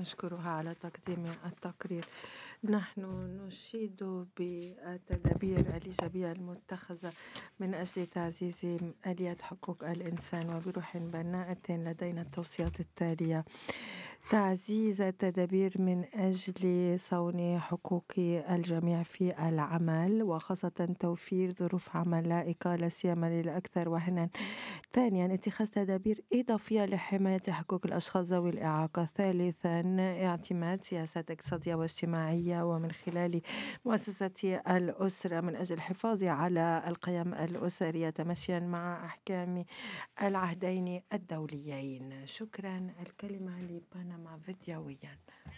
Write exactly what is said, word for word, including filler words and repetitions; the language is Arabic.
نشكرها على تقديم التقرير. نحن نشيد بالتدابير الإيجابية المتخذة من أجل تعزيز آليات حقوق الإنسان، وبروح بناءة لدينا التوصيات التالية: تعزيز التدابير من أجل صون حقوق الجميع في العمل، وخاصة توفير ظروف عمل لائقة لا سيما للأكثر وهنا. ثانيا، اتخاذ تدابير إضافية لحماية حقوق الأشخاص ذوي الإعاقة. ثالثا، اعتماد سياسات اقتصادية واجتماعية ومن خلال مؤسسة الأسرة من أجل الحفاظ على القيم الأسرية تماشيا مع أحكام العهدين الدوليين. شكرا. الكلمة لبنما فيديويا.